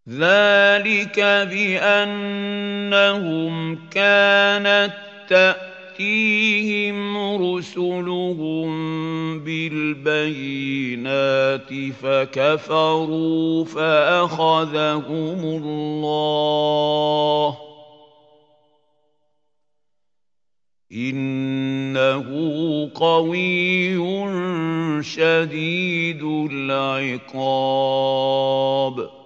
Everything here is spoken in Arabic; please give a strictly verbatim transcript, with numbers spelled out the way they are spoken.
ذلك بأنهم كانت تأتيهم رسلهم بالبينات فكفروا فأخذهم الله إنه قوي شديد العقاب